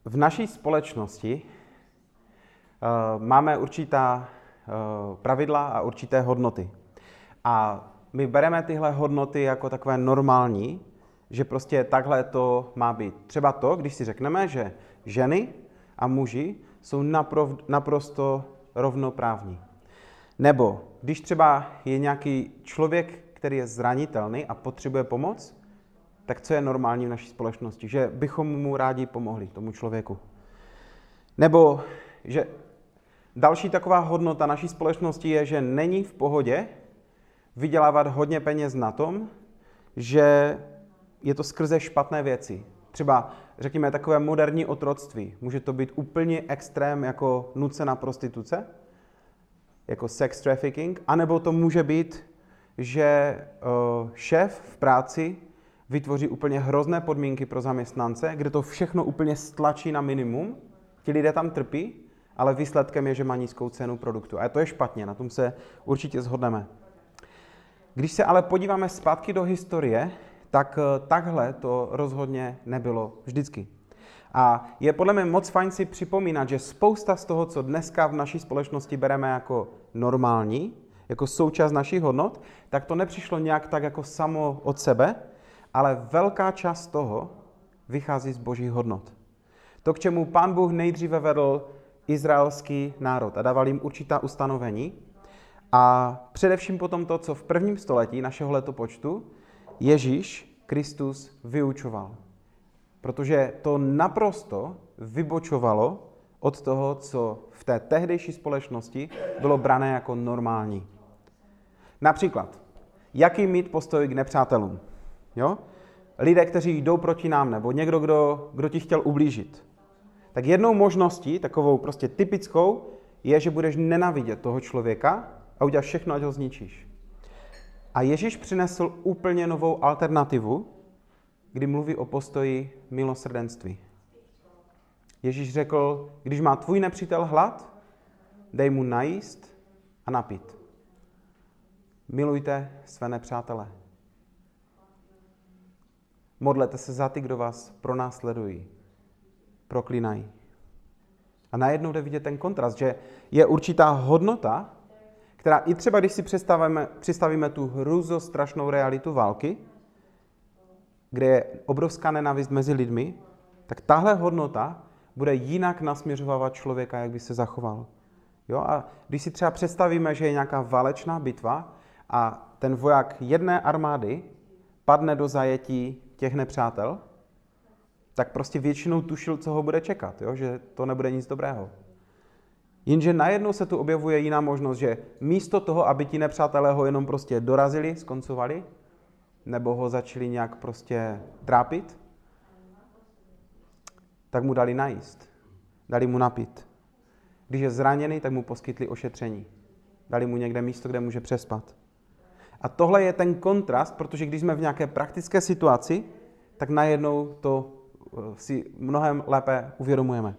V naší společnosti máme určitá pravidla a určité hodnoty. A my bereme tyhle hodnoty jako takové normální, že prostě takhle to má být. Třeba to, když si řekneme, že ženy a muži jsou naprosto rovnoprávní. Nebo když třeba je nějaký člověk, který je zranitelný a potřebuje pomoc, tak co je normální v naší společnosti? Že bychom mu rádi pomohli, tomu člověku. Nebo že další taková hodnota naší společnosti je, že není v pohodě vydělávat hodně peněz na tom, že je to skrze špatné věci. Třeba, řekněme, takové moderní otroctví. Může to být úplně extrém jako nucená prostituce, jako sex trafficking, anebo to může být, že šéf v práci vytvoří úplně hrozné podmínky pro zaměstnance, kde to všechno úplně stlačí na minimum. Ti lidé tam trpí, ale výsledkem je, že má nízkou cenu produktu. A to je špatně, na tom se určitě shodneme. Když se ale podíváme zpátky do historie, tak takhle to rozhodně nebylo vždycky. A je podle mě moc fajn si připomínat, že spousta z toho, co dneska v naší společnosti bereme jako normální, jako součást našich hodnot, tak to nepřišlo nějak tak jako samo od sebe, ale velká část toho vychází z božích hodnot. To, k čemu Pán Bůh nejdříve vedl izraelský národ a dával jim určitá ustanovení. A především potom to, co v 1. století našeho letopočtu Ježíš Kristus vyučoval. Protože to naprosto vybočovalo od toho, co v té tehdejší společnosti bylo brané jako normální. Například, jaký mít postoj k nepřátelům? Jo? Lidé, kteří jdou proti nám, nebo někdo, kdo ti chtěl ublížit. Tak jednou možností, takovou prostě typickou, je, že budeš nenávidět toho člověka a uděláš všechno, ať ho zničíš. A Ježíš přinesl úplně novou alternativu, kdy mluví o postoji milosrdenství. Ježíš řekl, když má tvůj nepřítel hlad, dej mu najíst a napít. Milujte své nepřátele. Modlete se za ty, kdo vás pronásledují, proklínají. A najednou jde vidět ten kontrast, že je určitá hodnota, která i třeba, když si představíme tu hrůzostrašnou realitu války, kde je obrovská nenávist mezi lidmi, tak tahle hodnota bude jinak nasměřovávat člověka, jak by se zachoval. Jo? A když si třeba představíme, že je nějaká válečná bitva a ten voják jedné armády padne do zajetí těch nepřátel, tak prostě většinou tušil, co ho bude čekat, jo? Že to nebude nic dobrého. Jenže najednou se tu objevuje jiná možnost, že místo toho, aby ti nepřátelé ho jenom prostě dorazili, skoncovali, nebo ho začali nějak prostě trápit, tak mu dali najíst, dali mu napít. Když je zraněný, tak mu poskytli ošetření. Dali mu někde místo, kde může přespat. A tohle je ten kontrast, protože když jsme v nějaké praktické situaci, tak najednou to si mnohem lépe uvědomujeme.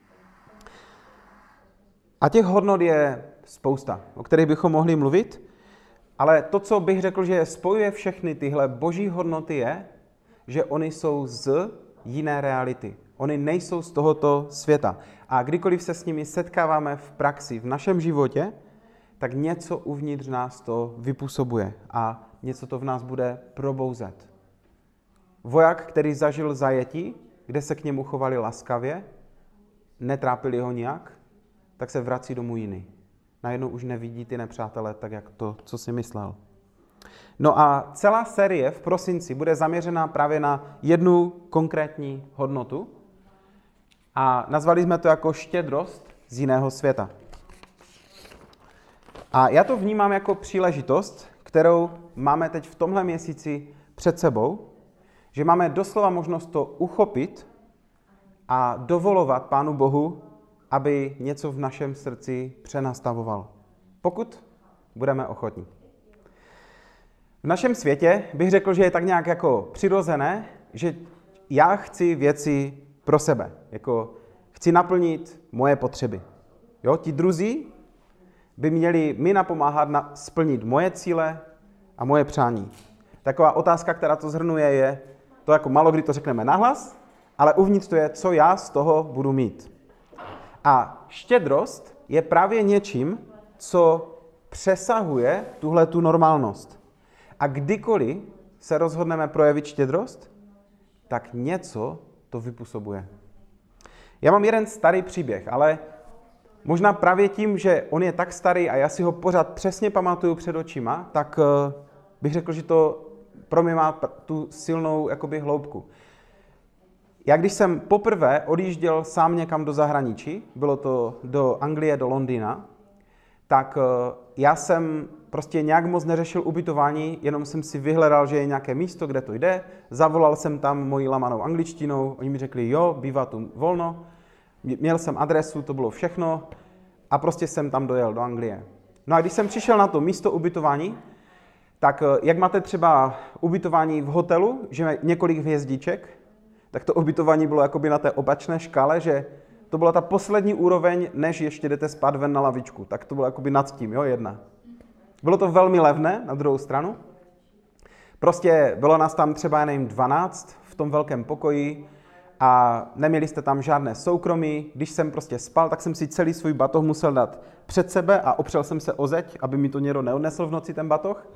A těch hodnot je spousta, o kterých bychom mohli mluvit, ale to, co bych řekl, že spojuje všechny tyhle boží hodnoty je, že oni jsou z jiné reality. Oni nejsou z tohoto světa. A kdykoliv se s nimi setkáváme v praxi, v našem životě, tak něco uvnitř nás to vypůsobuje a něco to v nás bude probouzet. Voják, který zažil zajetí, kde se k němu chovali laskavě, netrápili ho nijak, tak se vrací domů jiný. Najednou už nevidí ty nepřátelé tak, jak to, co si myslel. No a celá série v prosinci bude zaměřená právě na jednu konkrétní hodnotu a nazvali jsme to jako štědrost z jiného světa. A já to vnímám jako příležitost, kterou máme teď v tomhle měsíci před sebou, že máme doslova možnost to uchopit a dovolovat Pánu Bohu, aby něco v našem srdci přenastavoval. Pokud budeme ochotní. V našem světě bych řekl, že je tak nějak jako přirozené, že já chci věci pro sebe. Jako chci naplnit moje potřeby. Jo? Ti druzí by měli mi napomáhat splnit moje cíle a moje přání. Taková otázka, která to shrnuje, je, to jako málo kdy to řekneme nahlas, ale uvnitř to je, co já z toho budu mít. A štědrost je právě něčím, co přesahuje tuhle tu normálnost. A kdykoliv se rozhodneme projevit štědrost, tak něco to vypůsobuje. Já mám jeden starý příběh, ale možná právě tím, že on je tak starý a já si ho pořád přesně pamatuju před očima, tak bych řekl, že to pro mě má tu silnou jakoby hloubku. Já když jsem poprvé odjížděl sám někam do zahraničí, bylo to do Anglie, do Londýna, tak já jsem prostě nějak moc neřešil ubytování, jenom jsem si vyhledal, že je nějaké místo, kde to jde, zavolal jsem tam mojí lamanou angličtinou, oni mi řekli, jo, bývá tu volno, měl jsem adresu, to bylo všechno a prostě jsem tam dojel do Anglie. No a když jsem přišel na to místo ubytování, tak jak máte třeba ubytování v hotelu, že má několik hvězdiček, tak to ubytování bylo jakoby na té opačné škále, že to byla ta poslední úroveň, než ještě jdete spát ven na lavičku. Tak to bylo jakoby nad tím, jo, jedna. Bylo to velmi levné, na druhou stranu. Prostě bylo nás tam třeba, já nevím, 12 v tom velkém pokoji a neměli jste tam žádné soukromí. Když jsem prostě spal, tak jsem si celý svůj batoh musel dát před sebe a opřel jsem se o zeď, aby mi to někdo neodnesl v noci ten batoh.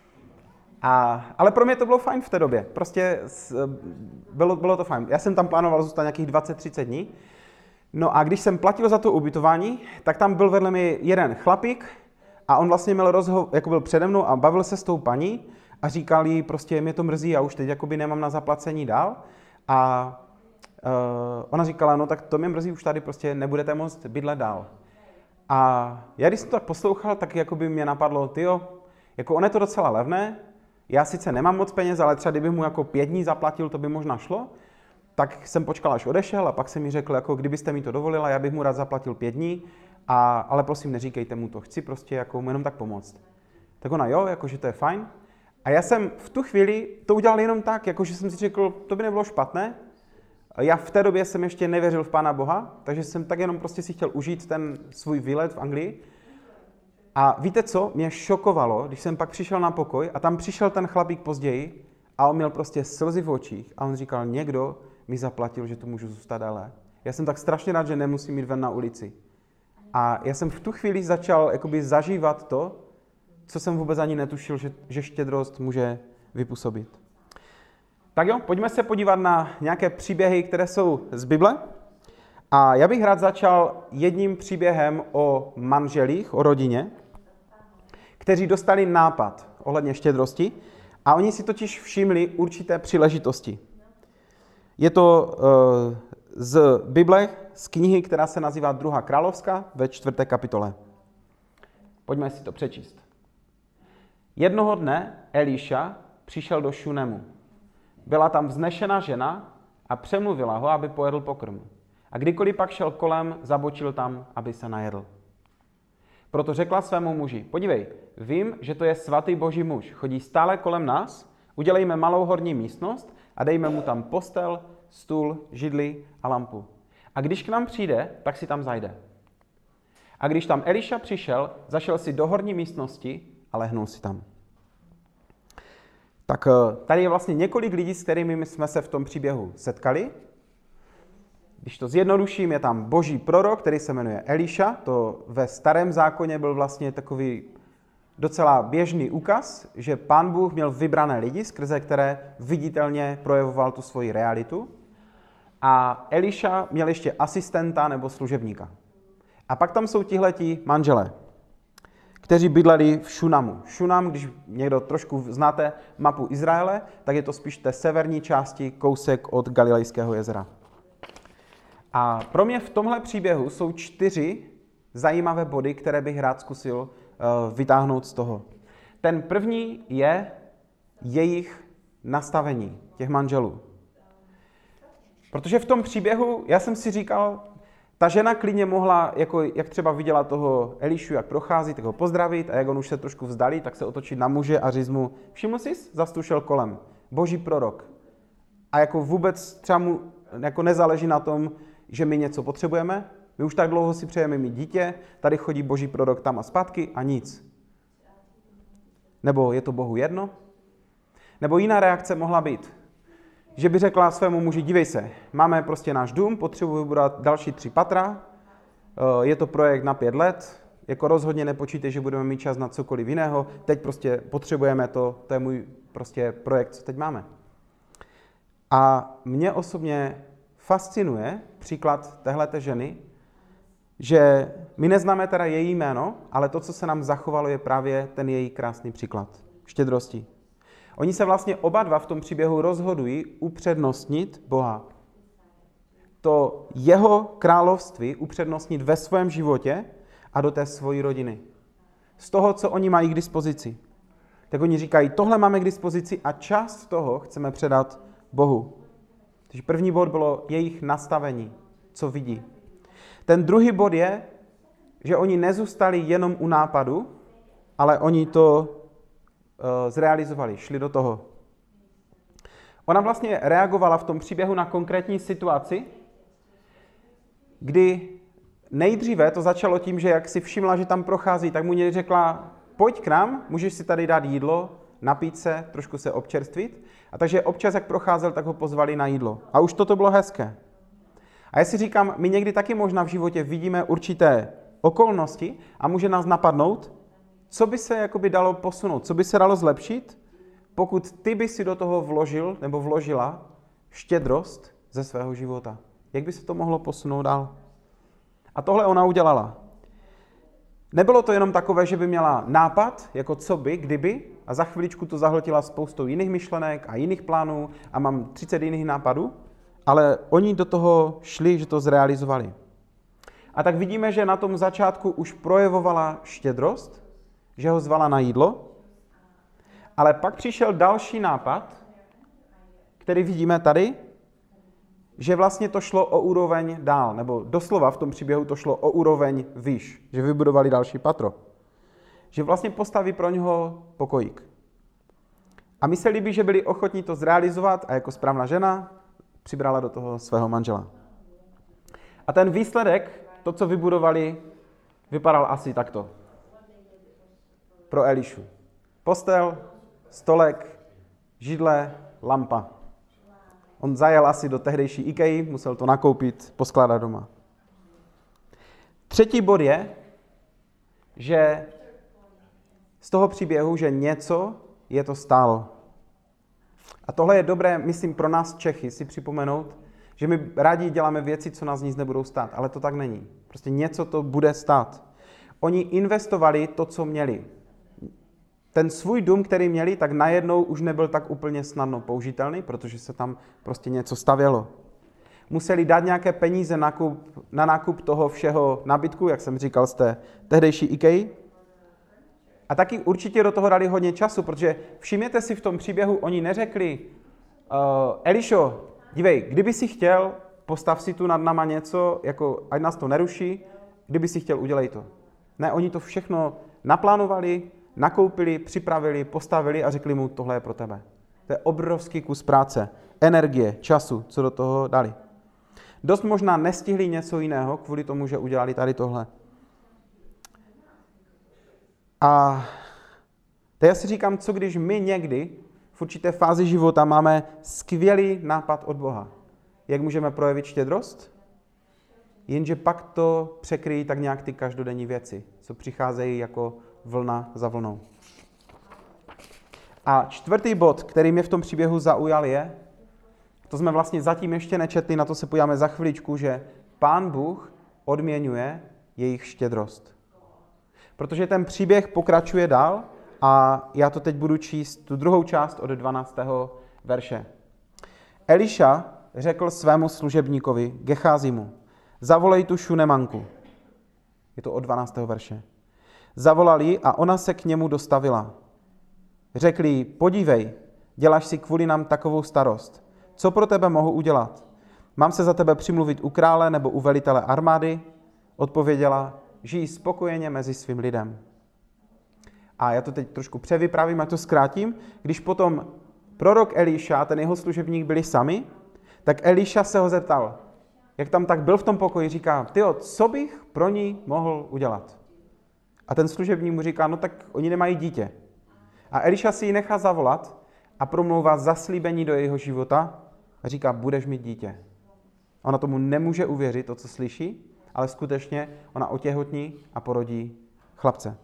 Ale pro mě to bylo fajn v té době. Prostě bylo to fajn. Já jsem tam plánoval zůstat nějakých 20-30 dní. No a když jsem platil za to ubytování, tak tam byl vedle mě jeden chlapík a on vlastně měl rozhovor, jako byl přede mnou a bavil se s tou paní a říkal jí, prostě mě to mrzí a už teď jakoby nemám na zaplacení dál. A ona říkala, no tak to mě mrzí, už tady prostě nebudete moct bydlet dál. A já když jsem to tak poslouchal, tak jakoby mě napadlo, tyjo, jako on je to docela levné, já sice nemám moc peněz, ale třeba kdybych mu jako 5 dní zaplatil, to by možná šlo. Tak jsem počkal, až odešel a pak jsem mi řekl, jako kdybyste mi to dovolila, já bych mu rád zaplatil 5 dní, ale prosím, neříkejte mu to, chci prostě jako mu jenom tak pomoct. Tak ona, jo, jakože to je fajn. A já jsem v tu chvíli to udělal jenom tak, jakože jsem si řekl, to by nebylo špatné. Já v té době jsem ještě nevěřil v Pána Boha, takže jsem tak jenom prostě si chtěl užít ten svůj výlet v Anglii. A víte co, mě šokovalo, když jsem pak přišel na pokoj a tam přišel ten chlapík později a on měl prostě slzy v očích a on říkal, někdo mi zaplatil, že tu můžu zůstat dále. Já jsem tak strašně rád, že nemusím jít ven na ulici. A já jsem v tu chvíli začal jakoby zažívat to, co jsem vůbec ani netušil, že štědrost může vypůsobit. Tak jo, pojďme se podívat na nějaké příběhy, které jsou z Bible. A já bych rád začal jedním příběhem o manželích, o rodině, kteří dostali nápad ohledně štědrosti a oni si totiž všimli určité příležitosti. Je to z Bible, z knihy, která se nazývá 2. královská ve 4. kapitole. Pojďme si to přečíst. Jednoho dne Eliša přišel do Šunemu. Byla tam vznešená žena a přemluvila ho, aby pojedl pokrm. A kdykoliv pak šel kolem, zabočil tam, aby se najedl. Proto řekla svému muži, podívej, vím, že to je svatý boží muž, chodí stále kolem nás, udělejme malou horní místnost a dejme mu tam postel, stůl, židli a lampu. A když k nám přijde, tak si tam zajde. A když tam Eliša přišel, zašel si do horní místnosti a lehnul si tam. Tak tady je vlastně několik lidí, s kterými jsme se v tom příběhu setkali. Když to zjednoduším, je tam boží prorok, který se jmenuje Eliša. To ve starém zákoně byl vlastně takový docela běžný úkaz, že Pán Bůh měl vybrané lidi, skrze které viditelně projevoval tu svoji realitu. A Eliša měl ještě asistenta nebo služebníka. A pak tam jsou tihleti manželé, kteří bydleli v Šunamu. Šunam, když někdo trošku znáte mapu Izraele, tak je to spíš té severní části, kousek od Galilejského jezera. A pro mě v tomhle příběhu jsou 4 zajímavé body, které bych rád zkusil vytáhnout z toho. Ten první je jejich nastavení, těch manželů. Protože v tom příběhu, já jsem si říkal, ta žena klidně mohla, jako, jak třeba viděla toho Elišu, jak prochází, tak ho pozdravit a jak on už se trošku vzdalí, tak se otočit na muže a říct mu, všiml jsi, zastušel kolem, boží prorok. A jako vůbec třeba mu jako nezáleží na tom, že my něco potřebujeme, my už tak dlouho si přejeme mít dítě, tady chodí boží prorok tam a zpátky a nic. Nebo je to Bohu jedno? Nebo jiná reakce mohla být. že by řekla svému muži, dívej se, máme prostě náš dům, potřebuji vybudovat další 3 patra, je to projekt na 5 let, jako rozhodně nepočítej, že budeme mít čas na cokoliv jiného, teď prostě potřebujeme to je můj prostě projekt, co teď máme. A mě osobně fascinuje příklad téhleté ženy, že my neznáme teda její jméno, ale to, co se nám zachovalo, je právě ten její krásný příklad štědrosti. Oni se vlastně oba dva v tom příběhu rozhodují upřednostnit Boha. To jeho království upřednostnit ve svém životě a do té svojí rodiny. Z toho, co oni mají k dispozici. Tak oni říkají, tohle máme k dispozici a část toho chceme předat Bohu. Takže první bod bylo jejich nastavení, co vidí. Ten druhý bod je, že oni nezůstali jenom u nápadu, ale oni to zrealizovali, šli do toho. Ona vlastně reagovala v tom příběhu na konkrétní situaci, kdy nejdříve to začalo tím, že jak si všimla, že tam prochází, tak mu řekla, pojď k nám, můžeš si tady dát jídlo, napít se, trošku se občerstvit. A takže občas, jak procházel, tak ho pozvali na jídlo. A už toto bylo hezké. A já si říkám, my někdy taky možná v životě vidíme určité okolnosti a může nás napadnout, co by se jakoby dalo posunout, co by se dalo zlepšit, pokud ty by si do toho vložil nebo vložila štědrost ze svého života. Jak by se to mohlo posunout dál? A tohle ona udělala. Nebylo to jenom takové, že by měla nápad, jako co by, kdyby, a za chviličku to zahltila spoustou jiných myšlenek a jiných plánů a mám 30 jiných nápadů, ale oni do toho šli, že to zrealizovali. A tak vidíme, že na tom začátku už projevovala štědrost, že ho zvala na jídlo, ale pak přišel další nápad, který vidíme tady, že vlastně to šlo o úroveň dál, nebo doslova v tom příběhu to šlo o úroveň výš, že vybudovali další patro. Že vlastně postaví pro něho pokojík. A mi se líbí, že byli ochotní to zrealizovat a jako správná žena přibrala do toho svého manžela. A ten výsledek, to, co vybudovali, vypadal asi takto. Pro Elišu. Postel, stolek, židle, lampa. On zajel asi do tehdejší IKEA, musel to nakoupit, poskládat doma. Třetí bod je, že z toho příběhu, že něco je to stálo. A tohle je dobré, myslím, pro nás Čechy si připomenout, že my rádi děláme věci, co nás nic nebudou stát, ale to tak není. Prostě něco to bude stát. Oni investovali to, co měli. Ten svůj dům, který měli, tak najednou už nebyl tak úplně snadno použitelný, protože se tam prostě něco stavělo. Museli dát nějaké peníze na nákup toho všeho nabytku, jak jsem říkal, z té tehdejší IKEA. A taky určitě do toho dali hodně času, protože všimněte si v tom příběhu, oni neřekli, Elišo, dívej, kdyby si chtěl, postav si tu nad náma něco, jako ať nás to neruší, kdyby si chtěl, udělej to. Ne, oni to všechno naplánovali, nakoupili, připravili, postavili a řekli mu, tohle je pro tebe. To je obrovský kus práce, energie, času, co do toho dali. Dost možná nestihli něco jiného kvůli tomu, že udělali tady tohle. A teď já si říkám, co když my někdy v určité fázi života máme skvělý nápad od Boha. Jak můžeme projevit štědrost? Jenže pak to překryjí tak nějak ty každodenní věci, co přicházejí jako vlna za vlnou. A čtvrtý bod, který mě v tom příběhu zaujal, je, to jsme vlastně zatím ještě nečetli, na to se podíváme za chviličku, že Pán Bůh odměňuje jejich štědrost. Protože ten příběh pokračuje dál a já to teď budu číst tu druhou část od 12. verše. Eliša řekl svému služebníkovi Gechazimu, zavolej tu Šunemanku. Je to od 12. verše. Zavolal ji a ona se k němu dostavila. Řekl jí, podívej, děláš si kvůli nám takovou starost. Co pro tebe mohu udělat? Mám se za tebe přimluvit u krále nebo u velitele armády? Odpověděla, žij spokojeně mezi svým lidem. A já to teď trošku převyprávím a to zkrátím. Když potom prorok Eliša a ten jeho služebník byli sami, tak Eliša se ho zeptal, jak tam tak byl v tom pokoji, říká, tyjo, co bych pro ní mohl udělat? A ten služebník mu říká, no tak oni nemají dítě. A Eliša si ji nechá zavolat a promlouvá zaslíbení do jejího života a říká, budeš mít dítě. Ona tomu nemůže uvěřit, to, co slyší, ale skutečně ona otěhotní a porodí chlapce.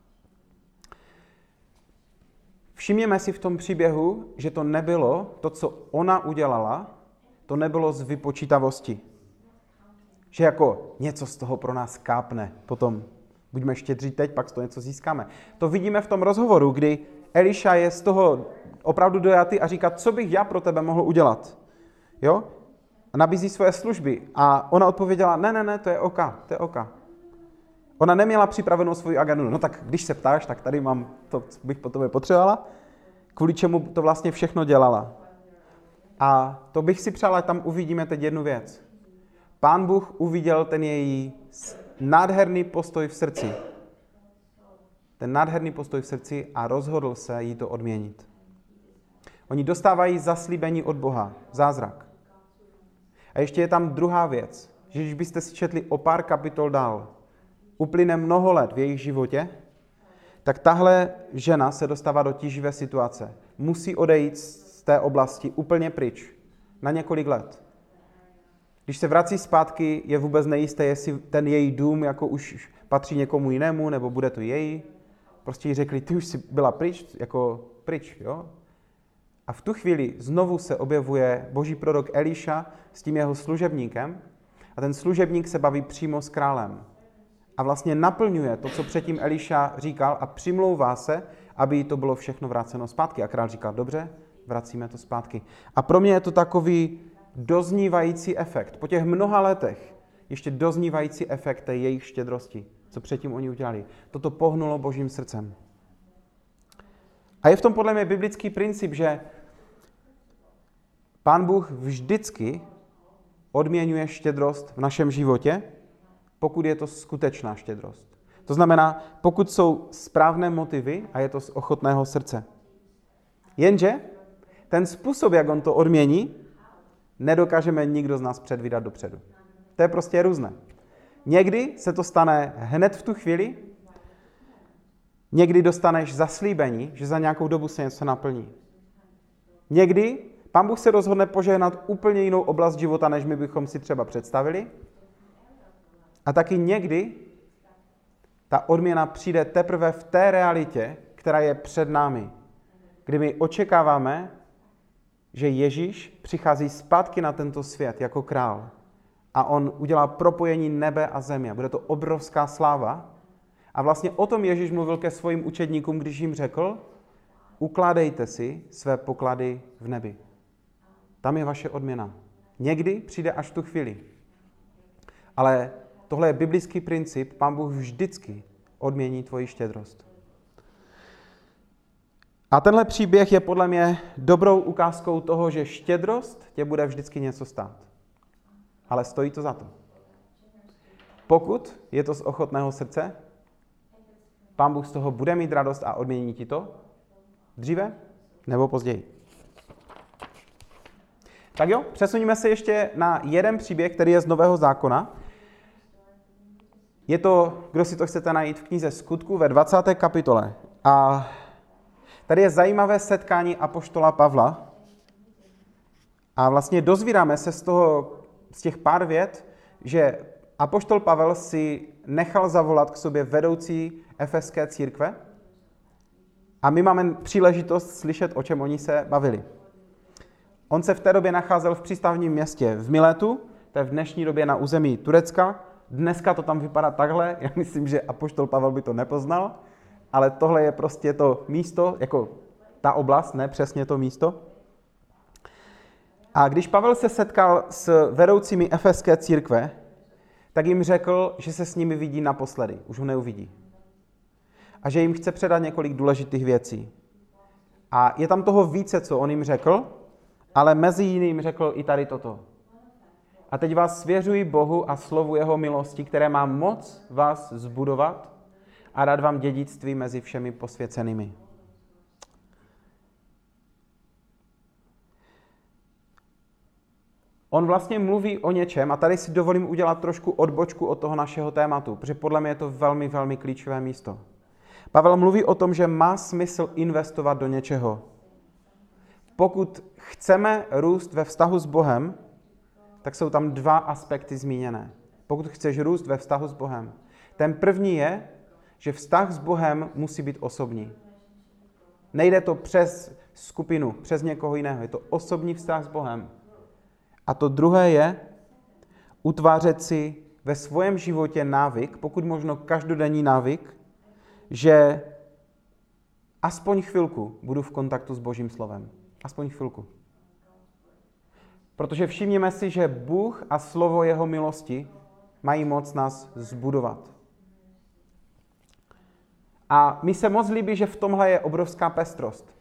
Všimněme si v tom příběhu, že to nebylo to, co ona udělala, to nebylo z vypočítavosti. Že jako něco z toho pro nás kápne potom. Buďme štědří teď, pak z toho něco získáme. To vidíme v tom rozhovoru, kdy Eliša je z toho opravdu dojatý a říká, co bych já pro tebe mohl udělat. Jo? A nabízí svoje služby. A ona odpověděla, ne, to je oka. Ona neměla připravenou svoji agendu. No tak když se ptáš, tak tady mám to, co bych po tobě potřebovala. Kvůli čemu to vlastně všechno dělala. A to bych si přál, ať tam uvidíme teď jednu věc. Pán Bůh uviděl ten její nádherný postoj v srdci. Ten nádherný postoj v srdci a rozhodl se jí to odměnit. Oni dostávají zaslíbení od Boha, zázrak. A ještě je tam druhá věc, že když byste si četli o pár kapitol dál, uplyne mnoho let v jejich životě, tak tahle žena se dostává do tíživé situace. Musí odejít z té oblasti úplně pryč, na několik let. Když se vrací zpátky, je vůbec nejisté, jestli ten její dům jako už patří někomu jinému, nebo bude to její. Prostě jí řekli, ty už jsi byla pryč, jo? A v tu chvíli znovu se objevuje boží prorok Eliša s tím jeho služebníkem a ten služebník se baví přímo s králem. A vlastně naplňuje to, co předtím Eliša říkal a přimlouvá se, aby jí to bylo všechno vráceno zpátky. A král říkal, dobře, vracíme to zpátky. A pro mě je to takový doznívající efekt. Po těch mnoha letech ještě doznívající efekt té jejich štědrosti, co předtím oni udělali. Toto pohnulo božím srdcem. A je v tom podle mě biblický princip, že Pán Bůh vždycky odměňuje štědrost v našem životě, pokud je to skutečná štědrost. To znamená, pokud jsou správné motivy a je to z ochotného srdce. Jenže ten způsob, jak on to odmění, nedokážeme nikdo z nás předvídat dopředu. To je prostě různé. Někdy se to stane hned v tu chvíli, někdy dostaneš zaslíbení, že za nějakou dobu se něco naplní. Někdy Pán Bůh se rozhodne požehnat úplně jinou oblast života, než my bychom si třeba představili. A taky někdy ta odměna přijde teprve v té realitě, která je před námi. Kdy my očekáváme, že Ježíš přichází zpátky na tento svět jako král. A on udělá propojení nebe a země. Bude to obrovská sláva. A vlastně o tom Ježíš mluvil ke svým učedníkům, když jim řekl, ukládejte si své poklady v nebi. Tam je vaše odměna. Někdy přijde až v tu chvíli. Ale tohle je biblický princip, Pán Bůh vždycky odmění tvoji štědrost. A tenhle příběh je podle mě dobrou ukázkou toho, že štědrost tě bude vždycky něco stát. Ale stojí to za to. Pokud je to z ochotného srdce, Pán Bůh z toho bude mít radost a odmění ti to dříve nebo později. Tak jo, přesuníme se ještě na jeden příběh, který je z Nového zákona. Je to, kdo si to chcete najít v knize Skutků ve 20. kapitole. A tady je zajímavé setkání apoštola Pavla. A vlastně dozvídáme se z těch pár vět, že apoštol Pavel si nechal zavolat k sobě vedoucí efeské církve a my máme příležitost slyšet, o čem oni se bavili. On se v té době nacházel v přístavním městě v Miletu, to je v dnešní době na území Turecka. Dneska to tam vypadá takhle, já myslím, že apoštol Pavel by to nepoznal, ale tohle je prostě to místo, jako ta oblast, ne přesně to místo. A když Pavel se setkal s vedoucími efeské církve, tak jim řekl, že se s nimi vidí naposledy, už ho neuvidí. A že jim chce předat několik důležitých věcí. A je tam toho více, co on jim řekl, ale mezi jiným řekl i tady toto. A teď vás svěřuji Bohu a slovu jeho milosti, které má moc vás zbudovat a dát vám dědictví mezi všemi posvěcenými. On vlastně mluví o něčem, a tady si dovolím udělat trošku odbočku od toho našeho tématu, protože podle mě je to velmi, velmi klíčové místo. Pavel mluví o tom, že má smysl investovat do něčeho. Pokud chceme růst ve vztahu s Bohem, tak jsou tam dva aspekty zmíněné. Pokud chceš růst ve vztahu s Bohem. Ten první je, že vztah s Bohem musí být osobní. Nejde to přes skupinu, přes někoho jiného. Je to osobní vztah s Bohem. A to druhé je utvářet si ve svém životě návyk, pokud možno každodenní návyk, že aspoň chvilku budu v kontaktu s Božím slovem. Aspoň chvilku. Protože všimněme si, že Bůh a slovo jeho milosti mají moc nás zbudovat. A mi se moc líbí, že v tomhle je obrovská pestrost.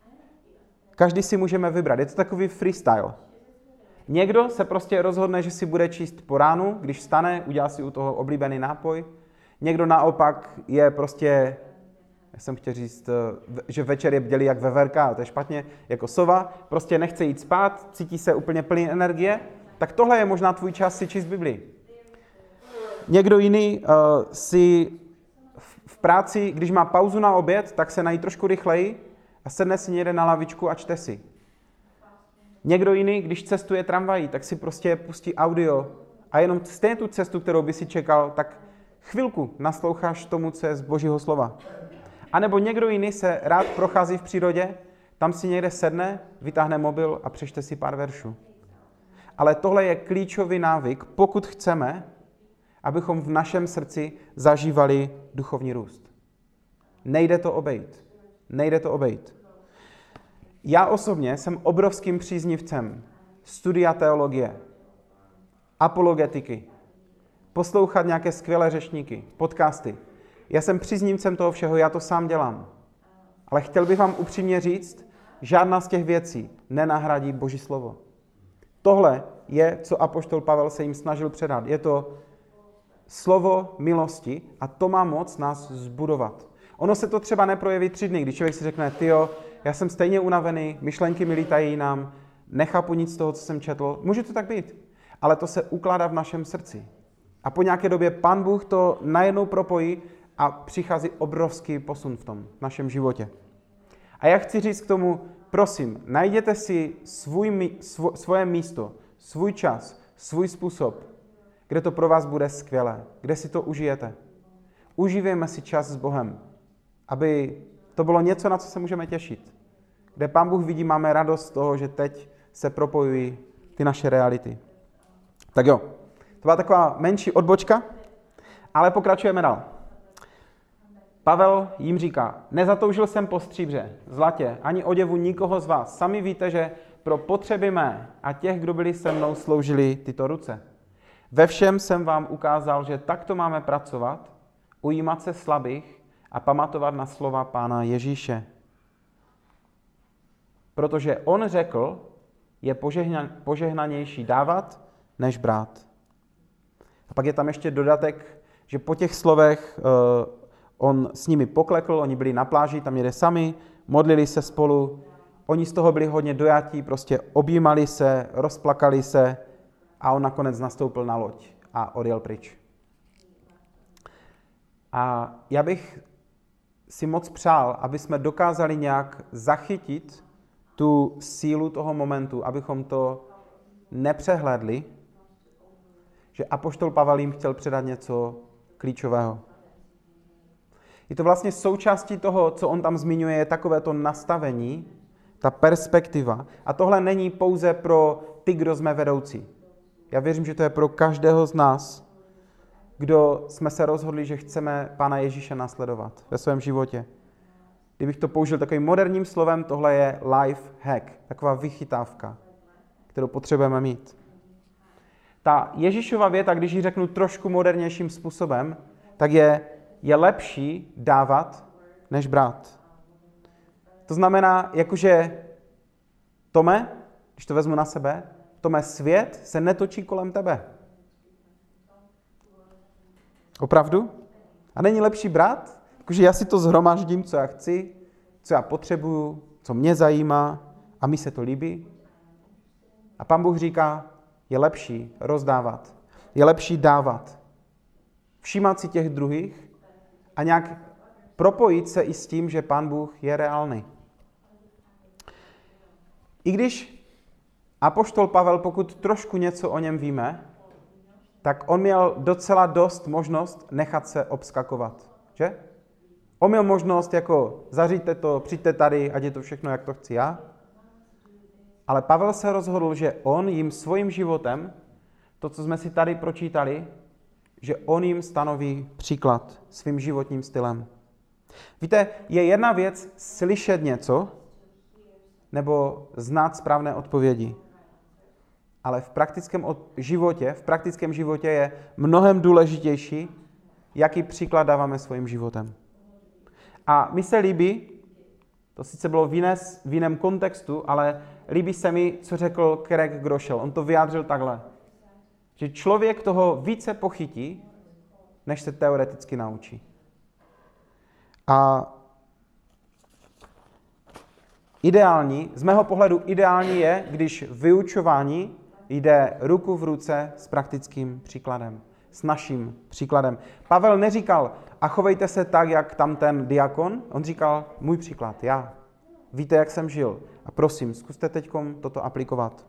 Každý si můžeme vybrat. Je to takový freestyle. Někdo se prostě rozhodne, že si bude číst po ránu, když vstane, udělá si u toho oblíbený nápoj. Někdo naopak je prostě, já jsem chtěl říct, že večer je bdělý jak veverka, a to je špatně, jako sova, prostě nechce jít spát, cítí se úplně plný energie, tak tohle je možná tvůj čas si číst Biblii. Někdo jiný si v práci, když má pauzu na oběd, tak se nají trošku rychleji a sedne si někde na lavičku a čte si. Někdo jiný, když cestuje tramvají, tak si prostě pustí audio a jenom stejně tu cestu, kterou by si čekal, tak chvilku nasloucháš tomu, co je z Božího slova. A nebo někdo jiný se rád prochází v přírodě, tam si někde sedne, vytáhne mobil a přečte si pár veršů. Ale tohle je klíčový návyk, pokud chceme, abychom v našem srdci zažívali duchovní růst. Nejde to obejít. Nejde to obejít. Já osobně jsem obrovským příznivcem studia teologie, apologetiky, poslouchat nějaké skvělé řečníky, podcasty. Já jsem příznivcem toho všeho, já to sám dělám. Ale chtěl bych vám upřímně říct, žádná z těch věcí nenahradí Boží slovo. Tohle je, co apoštol Pavel se jim snažil předat. Je to slovo milosti a to má moc nás zbudovat. Ono se to třeba neprojeví 3 dny, když člověk si řekne, tyjo, já jsem stejně unavený, myšlenky mi lítají jinam, nechápu nic z toho, co jsem četl. Může to tak být, ale to se ukládá v našem srdci. A po nějaké době Pán Bůh to najednou propojí a přichází obrovský posun v tom v našem životě. A já chci říct k tomu, prosím, najděte si svoje místo, svůj čas, svůj způsob, kde to pro vás bude skvělé, kde si to užijete. Užívejme si čas s Bohem, aby to bylo něco, na co se můžeme těšit. Kde Pán Bůh vidí, máme radost z toho, že teď se propojují ty naše reality. Tak jo, to byla taková menší odbočka, ale pokračujeme dál. Pavel jim říká, nezatoužil jsem po stříbře, zlatě, ani oděvu nikoho z vás. Sami víte, že pro potřeby mé a těch, kdo byli se mnou, sloužily tyto ruce. Ve všem jsem vám ukázal, že takto máme pracovat, ujímat se slabých a pamatovat na slova Pána Ježíše. Protože on řekl, je požehnanější dávat, než brát. A pak je tam ještě dodatek, že po těch slovech on s nimi poklekl, oni byli na pláži, tam jede sami, modlili se spolu, oni z toho byli hodně dojatí, prostě objímali se, rozplakali se a on nakonec nastoupil na loď a odjel pryč. A já bych si moc přál, aby jsme dokázali nějak zachytit tu sílu toho momentu, abychom to nepřehlédli, že apoštol Pavel jim chtěl předat něco klíčového. Je to vlastně součástí toho, co on tam zmiňuje, je takové to nastavení, ta perspektiva. A tohle není pouze pro ty, kdo jsme vedoucí. Já věřím, že to je pro každého z nás, kdo jsme se rozhodli, že chceme Pána Ježíše následovat ve svém životě. Kdybych to použil takovým moderním slovem, tohle je life hack, taková vychytávka, kterou potřebujeme mít. Ta Ježíšova věta, když ji řeknu trošku modernějším způsobem, tak je lepší dávat, než brát. To znamená, jakože Tome, když to vezmu na sebe, Tome, svět se netočí kolem tebe. Opravdu? A není lepší brát? Jakože já si to zhromaždím, co já chci, co já potřebuju, co mě zajímá a mi se to líbí. A Pán Bůh říká, je lepší rozdávat. Je lepší dávat. Všímat si těch druhých a nějak propojit se i s tím, že Pán Bůh je reálný. I když apoštol Pavel, pokud trošku něco o něm víme, tak on měl docela dost možnost nechat se obskakovat, že? On měl možnost jako zaříďte to, přijďte tady, ať je to všechno, jak to chci já. Ale Pavel se rozhodl, že on jim svým životem, to, co jsme si tady pročítali, že on jim stanoví příklad svým životním stylem. Víte, je jedna věc slyšet něco nebo znát správné odpovědi. Ale v praktickém životě je mnohem důležitější, jaký příklad dáváme svým životem. A mi se líbí, to sice bylo v jiném kontextu, ale líbí se mi, co řekl Craig Groeschel. On to vyjádřil takhle, že člověk toho více pochytí, než se teoreticky naučí. A z mého pohledu ideální je, když vyučování jde ruku v ruce s praktickým příkladem, s naším příkladem. Pavel neříkal, a chovejte se tak, jak tam ten diakon, on říkal, můj příklad, já. Víte, jak jsem žil. A prosím, zkuste teď toto aplikovat.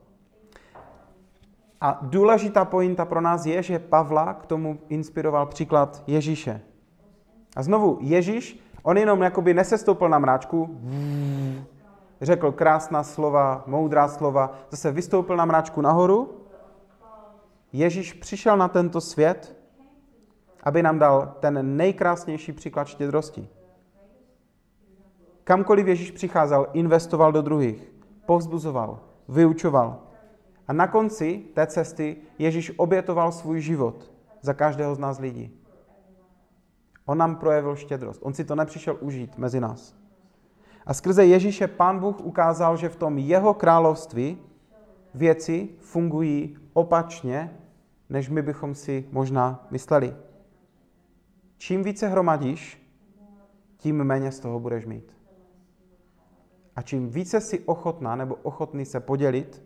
A důležitá pointa pro nás je, že Pavla k tomu inspiroval příklad Ježíše. A znovu, Ježíš, on jenom jakoby nesestoupil na mráčku, řekl krásná slova, moudrá slova, zase vystoupil na mráčku nahoru. Ježíš přišel na tento svět, aby nám dal ten nejkrásnější příklad štědrosti. Kamkoliv Ježíš přicházel, investoval do druhých, povzbuzoval, vyučoval. A na konci té cesty Ježíš obětoval svůj život za každého z nás lidí. On nám projevil štědrost. On si to nepřišel užít mezi nás. A skrze Ježíše Pán Bůh ukázal, že v tom jeho království věci fungují opačně, než my bychom si možná mysleli. Čím více hromadíš, tím méně z toho budeš mít. A čím více si ochotná nebo ochotný se podělit,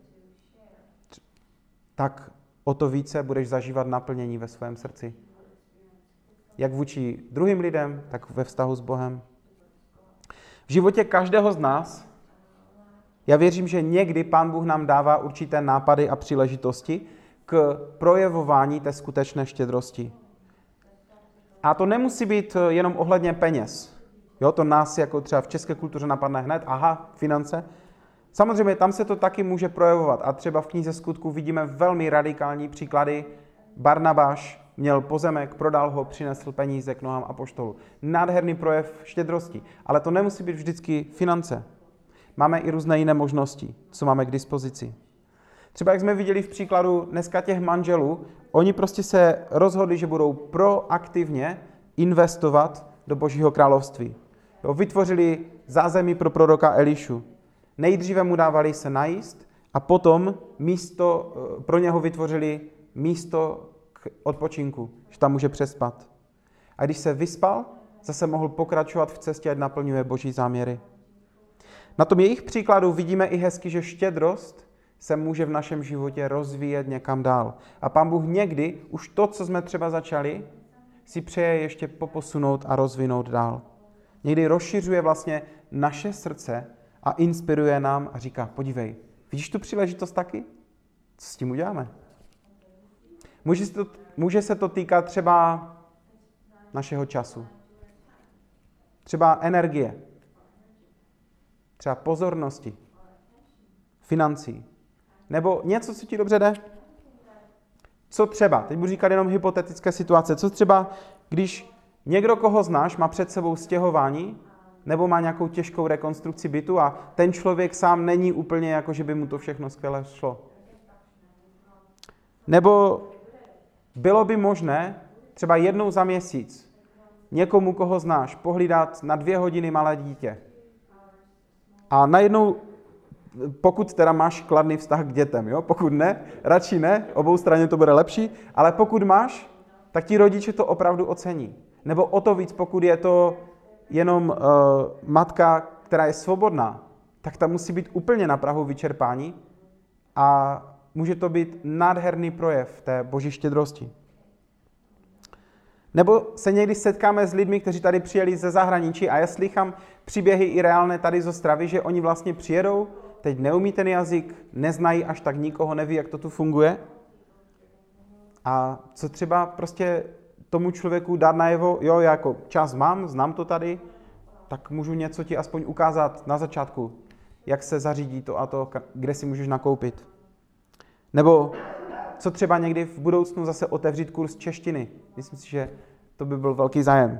tak o to více budeš zažívat naplnění ve svém srdci. Jak vůči druhým lidem, tak ve vztahu s Bohem. V životě každého z nás, já věřím, že někdy Pán Bůh nám dává určité nápady a příležitosti k projevování té skutečné štědrosti. A to nemusí být jenom ohledně peněz. Jo, to nás jako třeba v české kultuře napadne hned, finance. Samozřejmě tam se to taky může projevovat a třeba v knize Skutků vidíme velmi radikální příklady. Barnabáš měl pozemek, prodal ho, přinesl peníze k nohám apoštolů. Nádherný projev štědrosti, ale to nemusí být vždycky finance. Máme i různé jiné možnosti, co máme k dispozici. Třeba jak jsme viděli v příkladu dneska těch manželů, oni prostě se rozhodli, že budou proaktivně investovat do Božího království. Jo, vytvořili zázemí pro proroka Elišu. Nejdříve mu dávali se najíst a potom pro něho vytvořili místo k odpočinku, že tam může přespat. A když se vyspal, zase mohl pokračovat v cestě, ať naplňuje Boží záměry. Na tom jejich příkladu vidíme i hezky, že štědrost se může v našem životě rozvíjet někam dál. A Pán Bůh někdy už to, co jsme třeba začali, si přeje ještě poposunout a rozvinout dál. Někdy rozšiřuje vlastně naše srdce a inspiruje nám a říká, podívej, vidíš tu příležitost taky? Co s tím uděláme? Může se to týkat třeba našeho času, třeba energie, třeba pozornosti, financí, nebo něco, co ti dobře jde. Co třeba, teď budu říkat jenom hypotetické situace, co třeba, když někdo, koho znáš, má před sebou stěhování, nebo má nějakou těžkou rekonstrukci bytu a ten člověk sám není úplně jako, že by mu to všechno skvěle šlo. Nebo bylo by možné třeba jednou za měsíc někomu, koho znáš, pohlídat na 2 hodiny malé dítě. A najednou, pokud teda máš kladný vztah k dětem, jo? Pokud ne, radši ne, obou straně to bude lepší, ale pokud máš, tak ti rodiče to opravdu ocení. Nebo o to víc, pokud je to jenom matka, která je svobodná, tak ta musí být úplně na prahu vyčerpání a může to být nádherný projev té Boží štědrosti. Nebo se někdy setkáme s lidmi, kteří tady přijeli ze zahraničí a já slychám příběhy i reálné tady z Ostravy, že oni vlastně přijedou, teď neumí ten jazyk, neznají až tak nikoho, neví, jak to tu funguje. A co třeba prostě tomu člověku dát najevo, jo, já jako čas mám, znám to tady, tak můžu něco ti aspoň ukázat na začátku, jak se zařídí to a to, kde si můžeš nakoupit. Nebo co třeba někdy v budoucnu zase otevřít kurz češtiny. Myslím si, že to by byl velký zájem.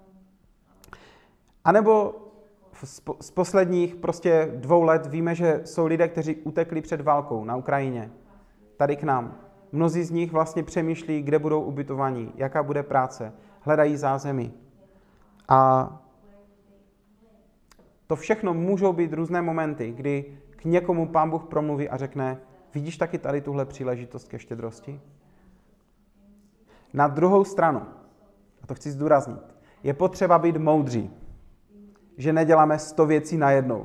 A nebo z posledních prostě 2 let víme, že jsou lidé, kteří utekli před válkou na Ukrajině, tady k nám. Mnozí z nich vlastně přemýšlí, kde budou ubytovaní, jaká bude práce, hledají zázemí. A to všechno můžou být různé momenty, kdy k někomu Pán Bůh promluví a řekne, vidíš taky tady tuhle příležitost ke štědrosti? Na druhou stranu, a to chci zdůraznit, je potřeba být moudří, že neděláme 100 věcí najednou.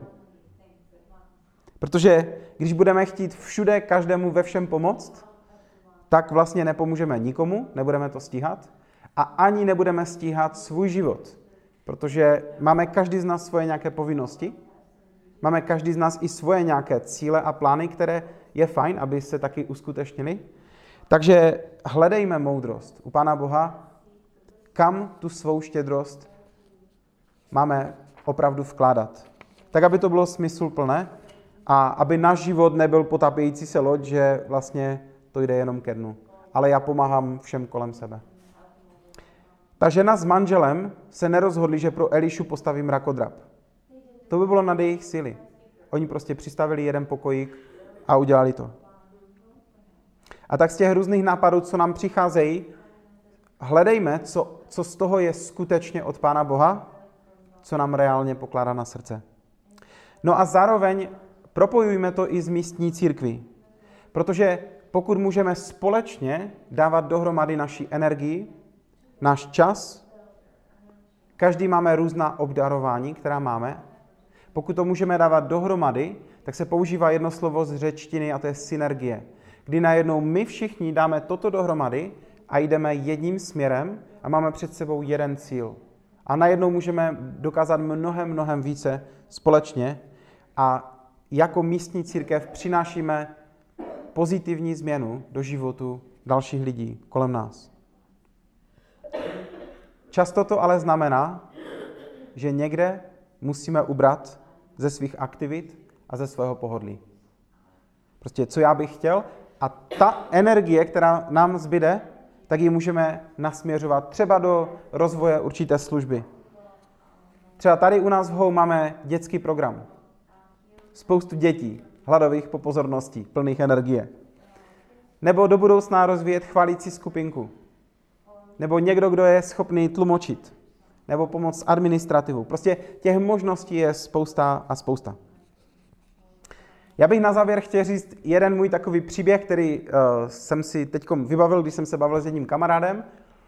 Protože když budeme chtít všude každému ve všem pomoct, tak vlastně nepomůžeme nikomu, nebudeme to stíhat a ani nebudeme stíhat svůj život. Protože máme každý z nás svoje nějaké povinnosti, máme každý z nás i svoje nějaké cíle a plány, které je fajn, aby se taky uskutečnily. Takže hledejme moudrost u Pána Boha, kam tu svou štědrost máme opravdu vkládat. Tak, aby to bylo smysluplné a aby náš život nebyl potápějící se loď, že vlastně to jde jenom ke dnu. Ale já pomáhám všem kolem sebe. Ta žena s manželem se nerozhodli, že pro Elišu postaví mrakodrap. To by bylo nad jejich síly. Oni prostě přistavili jeden pokojík a udělali to. A tak z těch různých nápadů, co nám přicházejí, hledejme, co z toho je skutečně od Pána Boha, co nám reálně pokládá na srdce. No a zároveň propojujme to i s místní církví. Protože pokud můžeme společně dávat dohromady naši energii, náš čas, každý máme různá obdarování, která máme. Pokud to můžeme dávat dohromady, tak se používá jedno slovo z řečtiny a to je synergie. Kdy najednou my všichni dáme toto dohromady a jdeme jedním směrem a máme před sebou jeden cíl. A najednou můžeme dokázat mnohem více společně a jako místní církev přinášíme pozitivní změnu do životu dalších lidí kolem nás. Často to ale znamená, že někde musíme ubrat ze svých aktivit a ze svého pohodlí. Prostě co já bych chtěl a ta energie, která nám zbyde, tak ji můžeme nasměřovat třeba do rozvoje určité služby. Třeba tady u nás v Hou máme dětský program. Spoustu dětí, hladových po pozornosti, plných energie. Nebo do budoucna rozvíjet chválící skupinku. Nebo někdo, kdo je schopný tlumočit. Nebo pomoct s administrativou. Prostě těch možností je spousta a spousta. Já bych na závěr chtěl říct jeden můj takový příběh, který jsem si teď vybavil, když jsem se bavil s jedním kamarádem.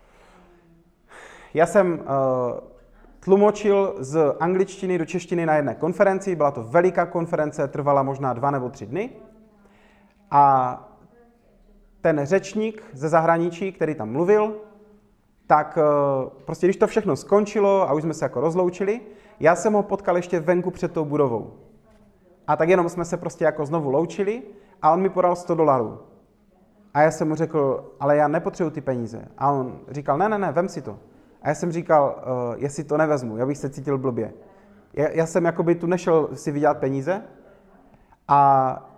Já jsem tlumočil z angličtiny do češtiny na jedné konferenci. Byla to veliká konference, trvala možná 2 nebo 3 dny. A ten řečník ze zahraničí, který tam mluvil, tak prostě když to všechno skončilo a už jsme se jako rozloučili, já jsem ho potkal ještě venku před tou budovou. A tak jenom jsme se prostě jako znovu loučili a on mi podal $100. A já jsem mu řekl, ale já nepotřebuji ty peníze. A on říkal, ne, vem si to. A já jsem říkal, jestli to nevezmu, já bych se cítil blbě. Já jsem jakoby tu nešel si vydělat peníze a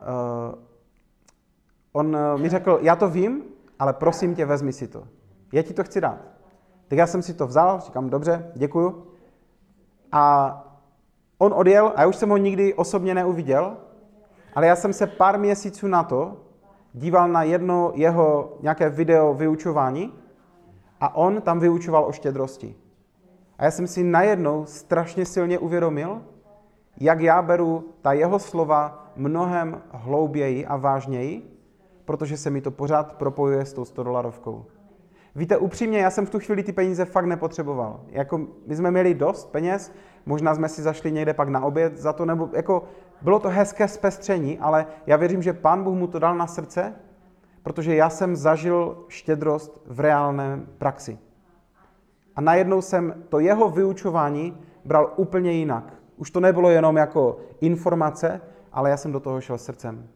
on mi řekl, já to vím, ale prosím tě, vezmi si to. Já ti to chci dát. Tak já jsem si to vzal, říkám, dobře, děkuju. A on odjel a já už jsem ho nikdy osobně neuviděl, ale já jsem se pár měsíců na to díval na jedno jeho nějaké video vyučování a on tam vyučoval o štědrosti. A já jsem si najednou strašně silně uvědomil, jak já beru ta jeho slova mnohem hlouběji a vážněji, protože se mi to pořád propojuje s tou $100. Víte, upřímně, já jsem v tu chvíli ty peníze fakt nepotřeboval. Jako, my jsme měli dost peněz, možná jsme si zašli někde pak na oběd za to, nebo jako, bylo to hezké zpestření, ale já věřím, že Pán Bůh mu to dal na srdce, protože já jsem zažil štědrost v reálné praxi. A najednou jsem to jeho vyučování bral úplně jinak. Už to nebylo jenom jako informace, ale já jsem do toho šel srdcem.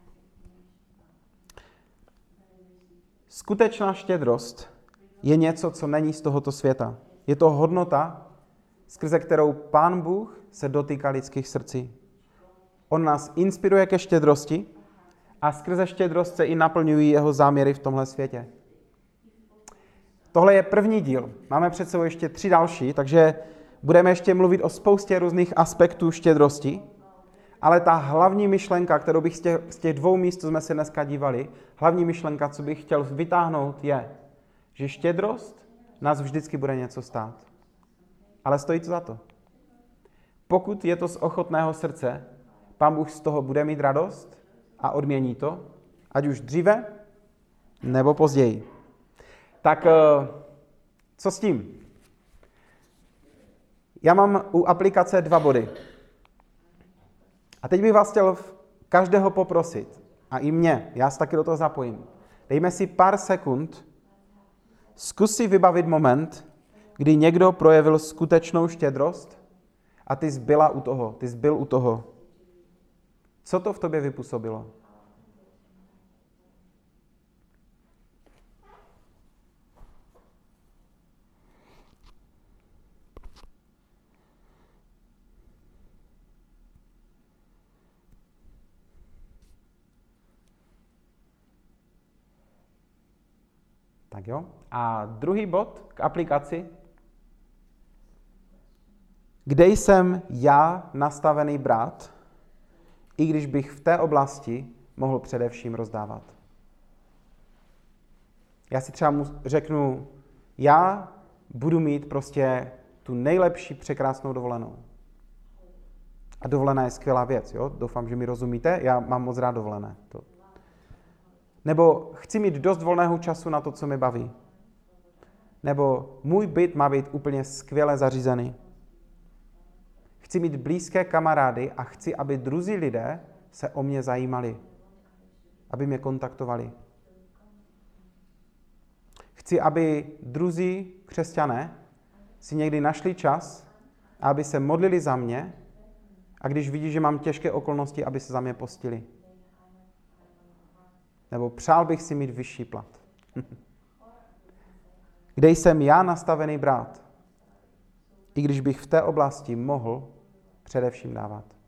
Skutečná štědrost je něco, co není z tohoto světa. Je to hodnota, skrze kterou Pán Bůh se dotýká lidských srdcí. On nás inspiruje ke štědrosti a skrze štědrost se i naplňují jeho záměry v tomhle světě. Tohle je první díl. Máme před sebou ještě 3 další, takže budeme ještě mluvit o spoustě různých aspektů štědrosti, ale ta hlavní myšlenka, kterou bych z těch 2 míst, co jsme se dneska dívali, hlavní myšlenka, co bych chtěl vytáhnout, je, že štědrost nás vždycky bude něco stát. Ale stojí to za to. Pokud je to z ochotného srdce, Pán Bůh z toho bude mít radost a odmění to, ať už dříve nebo později. Tak co s tím? Já mám u aplikace 2 body. A teď bych vás chtěl každého poprosit, a i mě, já se taky do toho zapojím. Dejme si pár sekund, zkus si vybavit moment, kdy někdo projevil skutečnou štědrost a ty jsi byl u toho. Co to v tobě vypůsobilo? Tak jo. A druhý bod k aplikaci. Kde jsem já nastavený brát, i když bych v té oblasti mohl především rozdávat. Já si třeba řeknu, já budu mít prostě tu nejlepší překrásnou dovolenou. A dovolená je skvělá věc, jo? Doufám, že mi rozumíte, já mám moc rád dovolené. Nebo chci mít dost volného času na to, co mi baví. Nebo můj byt má být úplně skvěle zařízený. Chci mít blízké kamarády a chci, aby druzí lidé se o mě zajímali. Aby mě kontaktovali. Chci, aby druzí křesťané si někdy našli čas, aby se modlili za mě a když vidí, že mám těžké okolnosti, aby se za mě postili. Nebo přál bych si mít vyšší plat. Kde jsem já nastavený brát, i když bych v té oblasti mohl především dávat.